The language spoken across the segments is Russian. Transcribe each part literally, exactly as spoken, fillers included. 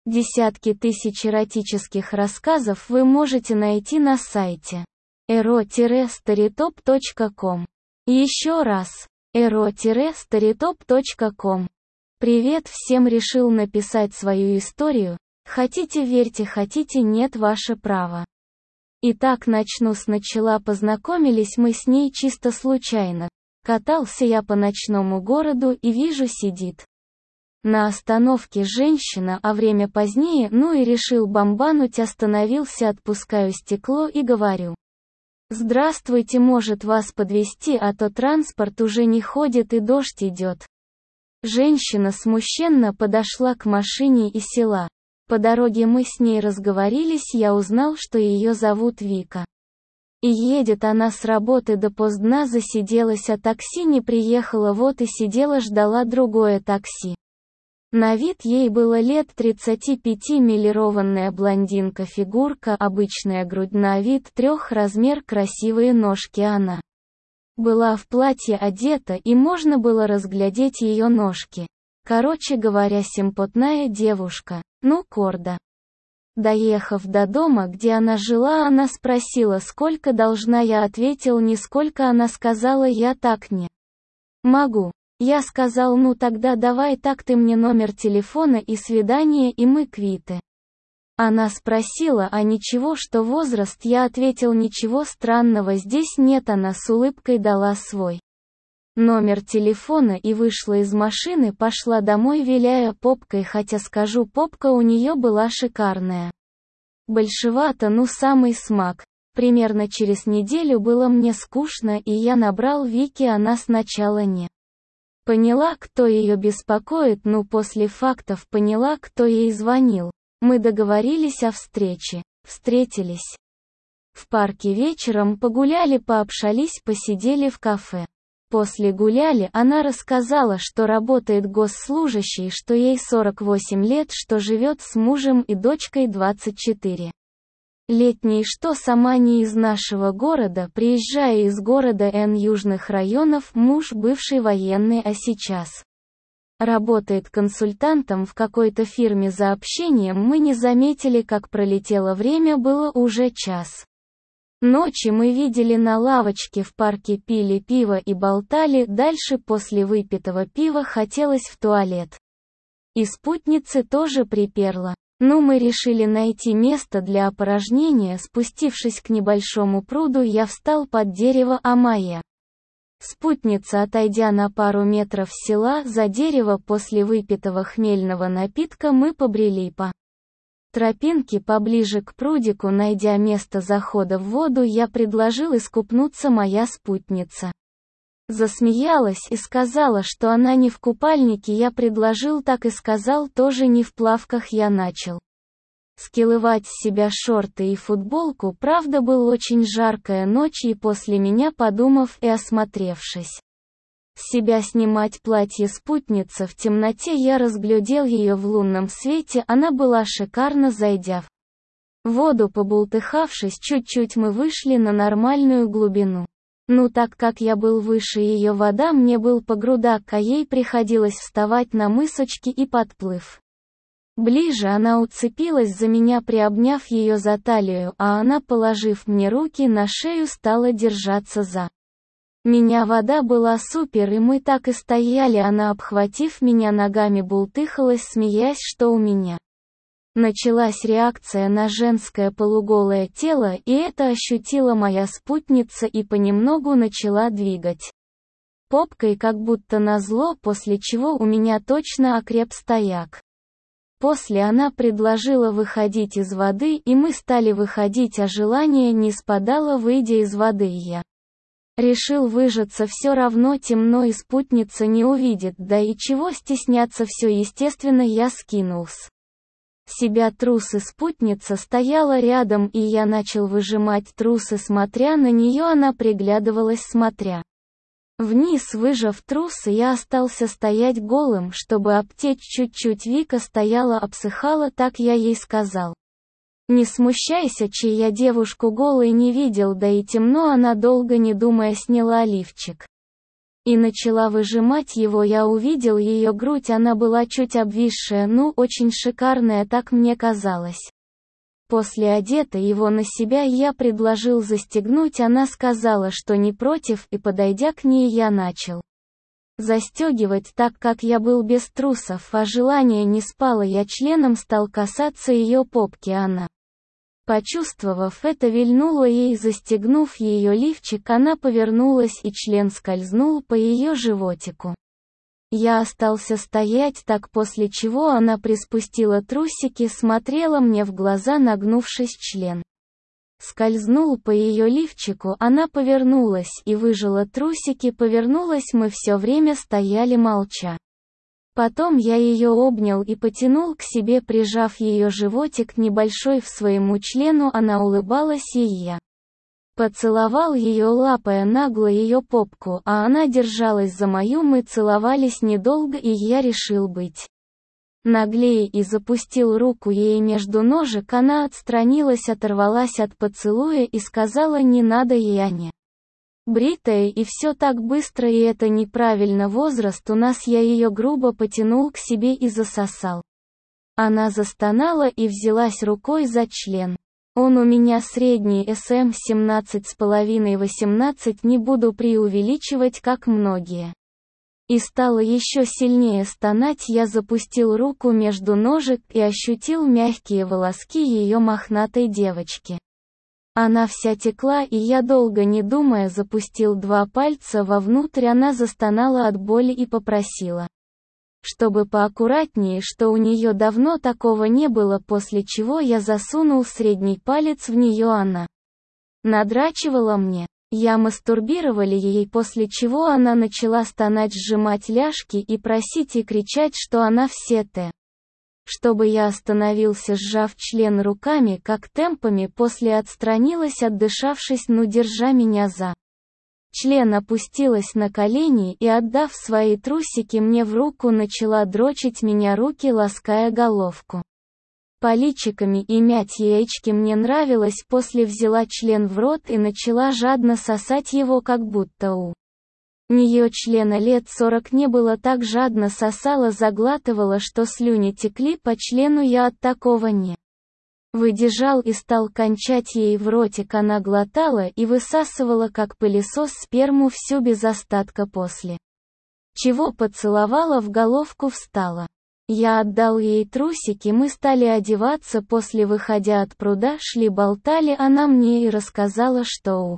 Десятки тысяч эротических рассказов вы можете найти на сайте эро старитоп точка ком. Еще раз, эро старитоп точка ком. Привет всем, решил написать свою историю. Хотите верьте, хотите нет, ваше право. Итак, начну с начала. Познакомились мы с ней чисто случайно. Катался я по ночному городу и вижу, сидит на остановке женщина, а время позднее, ну и решил бомбануть. Остановился, отпускаю стекло и говорю: «Здравствуйте, может вас подвезти, а то транспорт уже не ходит и дождь идет». Женщина смущенно подошла к машине и села. По дороге мы с ней разговорились, я узнал, что ее зовут Вика. И едет она с работы допоздна, засиделась, а такси не приехала, вот и сидела, ждала другое такси. На вид ей было лет тридцати пяти, милированная блондинка, фигурка, обычная грудь, на вид трех размер, красивые ножки. Она была в платье одета, и можно было разглядеть ее ножки. Короче говоря, симпотная девушка, ну корда. Доехав до дома, где она жила, она спросила, сколько должна, я ответил нисколько, она сказала, я так не могу. Я сказал, ну тогда давай так, ты мне номер телефона и свидание, и мы квиты. Она спросила, а ничего, что возраст, я ответил, ничего странного здесь нет, она с улыбкой дала свой номер телефона и вышла из машины, пошла домой, виляя попкой, хотя скажу, попка у нее была шикарная. Большевато, ну самый смак. Примерно через неделю было мне скучно, и я набрал Вики, она сначала не поняла, кто ее беспокоит, но после фактов поняла, кто ей звонил. Мы договорились о встрече. Встретились в парке вечером, погуляли, пообщались, посидели в кафе. После гуляли, она рассказала, что работает госслужащей, что ей сорок восемь лет, что живет с мужем и дочкой двадцать четыре летней, что сама не из нашего города, приезжая из города Н южных районов, муж бывший военный, а сейчас работает консультантом в какой-то фирме. За общением мы не заметили, как пролетело время, было уже час ночи. Мы видели на лавочке в парке, пили пиво и болтали. Дальше после выпитого пива хотелось в туалет. И спутницы тоже приперла. Ну, мы решили найти место для опорожнения. Спустившись к небольшому пруду, я встал под дерево, а моя спутница, отойдя на пару метров, села за дерево. После выпитого хмельного напитка мы побрели по тропинке поближе к прудику. Найдя место захода в воду, я предложил искупнуться, моя спутница засмеялась и сказала, что она не в купальнике. Я предложил так и сказал, тоже не в плавках. Я начал скидывать с себя шорты и футболку, правда был очень жаркая ночь, и после меня, подумав и осмотревшись себя, снимать платье спутница в темноте, я разглядел ее в лунном свете, она была шикарна. Зайдя в воду, побултыхавшись чуть-чуть, мы вышли на нормальную глубину. Ну, так как я был выше ее, вода мне был по грудак, а ей приходилось вставать на мысочки, и подплыв ближе, она уцепилась за меня, приобняв ее за талию, а она, положив мне руки на шею, стала держаться за меня. Вода была супер, и мы так и стояли, она, обхватив меня ногами, бултыхалась, смеясь, что у меня началась реакция на женское полуголое тело, и это ощутила моя спутница и понемногу начала двигать попкой, как будто назло, после чего у меня точно окреп стояк. После она предложила выходить из воды, и мы стали выходить, а желание не спадало. Выйдя из воды, я решил выжаться, все равно темно и спутница не увидит, да и чего стесняться, все естественно. Я скинул с себя трусы, спутница стояла рядом, и я начал выжимать трусы, смотря на нее, она приглядывалась, смотря вниз. Выжав трусы, я остался стоять голым, чтобы обтечь чуть-чуть. Вика стояла, обсыхала, так я ей сказал: не смущайся, чей я девушку голой не видел, да и темно. Она, долго не думая, сняла лифчик И начала выжимать его. Я увидел ее грудь, она была чуть обвисшая, ну, очень шикарная, так мне казалось. После одета его на себя я предложил застегнуть, она сказала, что не против, и подойдя к ней я начал застегивать, так как я был без трусов, а желание не спало, я членом стал касаться ее попки, она, почувствовав это, вильнула ей, застегнув ее лифчик, она повернулась и член скользнул по ее животику. Я остался стоять так, после чего она приспустила трусики, смотрела мне в глаза, нагнувшись, член скользнул по ее лифчику, она повернулась и выжила трусики, повернулась, мы все время стояли молча. Потом я ее обнял и потянул к себе, прижав ее животик небольшой в своему члену, она улыбалась, и я поцеловал ее, лапая нагло ее попку, а она держалась за мою, мы целовались недолго, и я решил быть наглее и запустил руку ей между ножек, она отстранилась, оторвалась от поцелуя и сказала: не надо, я не бритая, и все так быстро, и это неправильно, возраст у нас. Я ее грубо потянул к себе и засосал. Она застонала и взялась рукой за член. Он у меня средний, эс эм семнадцать с половиной восемнадцать, не буду преувеличивать, как многие. И стала еще сильнее стонать, я запустил руку между ножек и ощутил мягкие волоски ее мохнатой девочки. Она вся текла, и я, долго не думая, запустил два пальца вовнутрь, она застонала от боли и попросила, чтобы поаккуратнее, что у нее давно такого не было, после чего я засунул средний палец в нее, она надрачивала мне. Я мастурбировали ей, после чего она начала стонать, сжимать ляжки и просить и кричать, что она все те. Чтобы я остановился, сжав член руками, как темпами, после отстранилась, отдышавшись, ну держа меня за член, опустилась на колени и, отдав свои трусики мне в руку, начала дрочить меня, руки лаская головку пальчиками и мять яички. Мне нравилось, после взяла член в рот и начала жадно сосать его, как будто у нее члена лет сорок не было, так жадно сосала, заглатывала, что слюни текли по члену, я от такого не выдержал и стал кончать ей в ротик, она глотала и высасывала, как пылесос, сперму всю без остатка, после чего поцеловала в головку, встала. Я отдал ей трусики, мы стали одеваться, после, выходя от пруда, шли болтали, она мне и рассказала, что у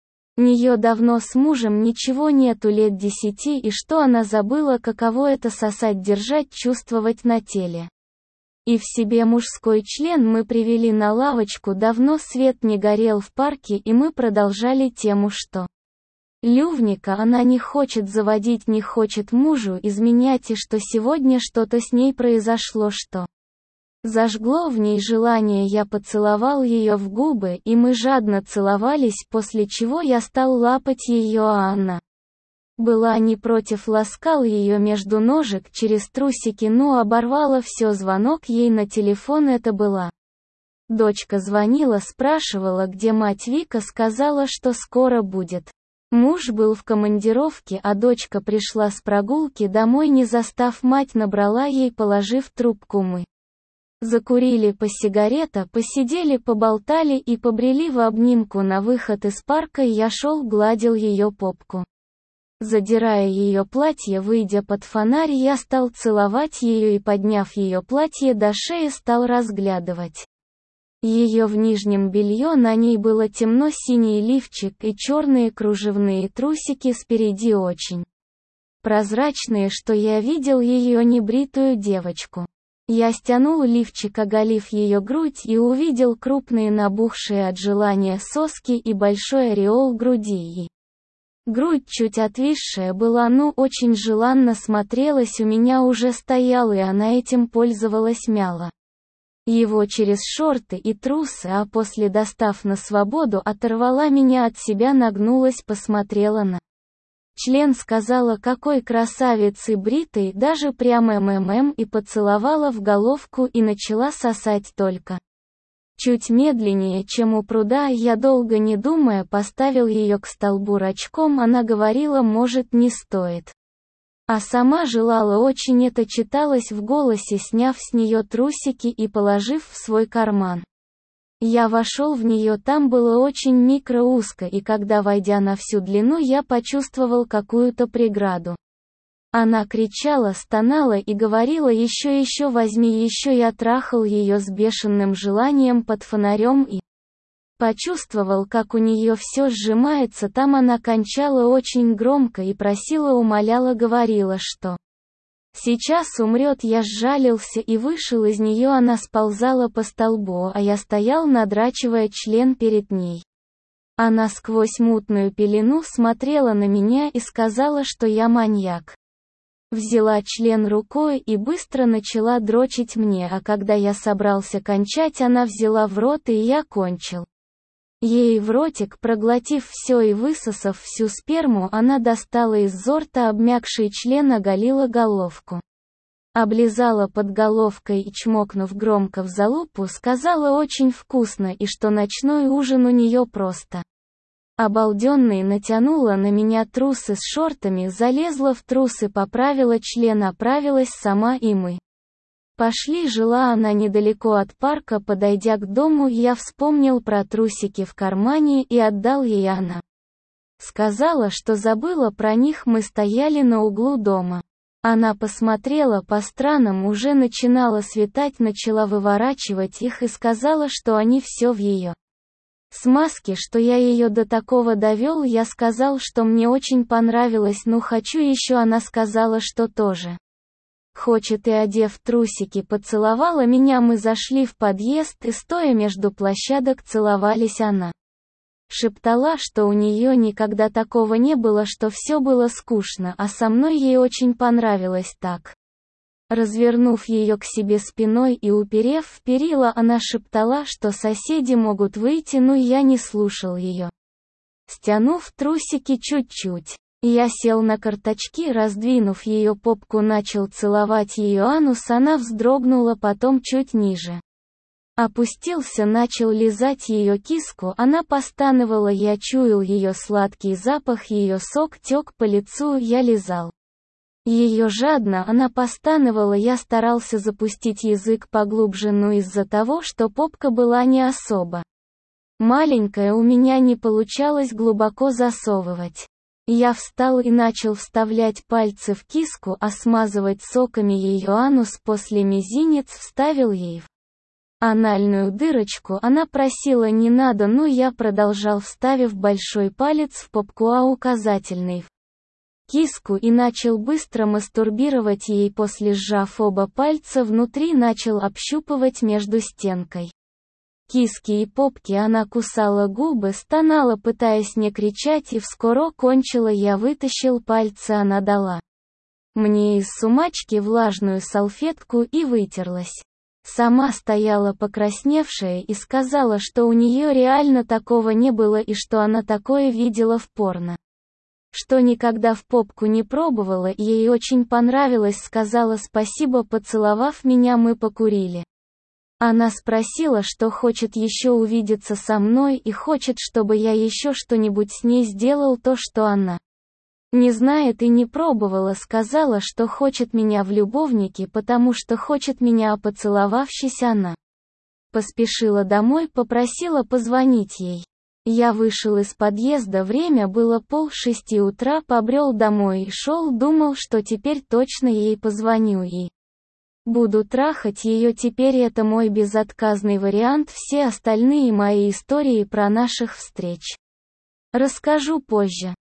нее давно с мужем ничего нету, лет десяти, и что она забыла, каково это сосать, держать, чувствовать на теле и в себе мужской член. Мы привели на лавочку, давно свет не горел в парке, и мы продолжали тему, что Лювника она не хочет заводить, не хочет мужу изменять, и что сегодня что-то с ней произошло, что зажгло в ней желание. Я поцеловал ее в губы, и мы жадно целовались, после чего я стал лапать ее, а она была не против, ласкал ее между ножек через трусики, но оборвала все, звонок ей на телефон, это была дочка, звонила, спрашивала, где мать. Вика сказала, что скоро будет. Муж был в командировке, а дочка пришла с прогулки домой, не застав мать, набрала ей, положив трубку. Мы закурили по сигарета, посидели, поболтали и побрели в обнимку на выход из парка. Я шел, гладил ее попку, задирая ее платье, выйдя под фонарь, я стал целовать ее и, подняв ее платье до шеи, стал разглядывать ее в нижнем белье. На ней было темно-синий лифчик и черные кружевные трусики спереди, очень прозрачные, что я видел ее небритую девочку. Я стянул лифчик, оголив ее грудь, и увидел крупные, набухшие от желания соски и большой ореол груди. И грудь, чуть отвисшая была, но очень желанно смотрелась, у меня уже стоял, и она этим пользовалась, мяла его через шорты и трусы, а после, достав на свободу, оторвала меня от себя, нагнулась, посмотрела на член, сказала: какой красавицей бритый, даже прямо МММ, и поцеловала в головку и начала сосать только Чуть медленнее, чем у пруда, я долго не думая поставил ее к столбу рачком, она говорила, может, не стоит. А сама желала очень, это читалось в голосе, сняв с нее трусики и положив в свой карман. Я вошел в нее, там было очень микро-узко, и когда, войдя на всю длину, я почувствовал какую-то преграду. Она кричала, стонала и говорила, еще еще возьми еще. Я трахал ее с бешеным желанием под фонарем и почувствовал, как у нее все сжимается, там она кончала очень громко и просила, умоляла, говорила, что сейчас умрет. Я сжалился и вышел из нее, она сползала по столбу, а я стоял, надрачивая член перед ней. Она сквозь мутную пелену смотрела на меня и сказала, что я маньяк. Взяла член рукой и быстро начала дрочить мне, а когда я собрался кончать, она взяла в рот, и я кончил ей в ротик. Проглотив все и высосав всю сперму, она достала из рта обмякший член, оголила головку, облизала под головкой и, чмокнув громко в залупу, сказала, очень вкусно, и что ночной ужин у нее просто обалденный. Натянула на меня трусы с шортами, залезла в трусы, поправила член, оправилась сама, и мы пошли. Жила она недалеко от парка. Подойдя к дому, я вспомнил про трусики в кармане и отдал ей. Она сказала, что забыла про них. Мы стояли на углу дома. Она посмотрела по сторонам, уже начинало светать, начала выворачивать их и сказала, что они все в ее смазке, что я ее до такого довел. Я сказал, что мне очень понравилось, ну хочу еще. Она сказала, что тоже хочет, и, одев трусики, поцеловала меня. Мы зашли в подъезд и, стоя между площадок, целовались. Она шептала, что у нее никогда такого не было, что все было скучно, а со мной ей очень понравилось так. Развернув ее к себе спиной и уперев в перила, она шептала, что соседи могут выйти, но я не слушал ее. Стянув трусики чуть-чуть, я сел на корточки, раздвинув ее попку, начал целовать ее анус. Она вздрогнула, потом чуть ниже опустился, начал лизать ее киску. Она постановала, я чуял ее сладкий запах, ее сок тек по лицу, я лизал ее жадно. Она постановала, я старался запустить язык поглубже, но из-за того, что попка была не особо маленькая, у меня не получалось глубоко засовывать. Я встал и начал вставлять пальцы в киску, а смазывать соками ее анус. После мизинец вставил ей в анальную дырочку. Она просила не надо, но я продолжал, вставив большой палец в попку, а указательный в киску, и начал быстро мастурбировать ей. После, сжав оба пальца внутри, начал общупывать между стенкой киски и попки. Она кусала губы, стонала, пытаясь не кричать, и вскоре кончила. Я вытащил пальцы, она дала мне из сумочки влажную салфетку и вытерлась. Сама стояла покрасневшая и сказала, что у нее реально такого не было и что она такое видела в порно. Что никогда в попку не пробовала, и ей очень понравилось. Сказала спасибо. Поцеловав меня, мы покурили. Она спросила, что хочет еще увидеться со мной и хочет, чтобы я еще что-нибудь с ней сделал, то, что она не знает и не пробовала. Сказала, что хочет меня в любовнике, потому что хочет меня, а поцеловавшись, она поспешила домой, попросила позвонить ей. Я вышел из подъезда, время было полшести утра, побрел домой и шел, думал, что теперь точно ей позвоню и буду трахать ее. Теперь это мой безотказный вариант. Все остальные мои истории про наших встреч расскажу позже.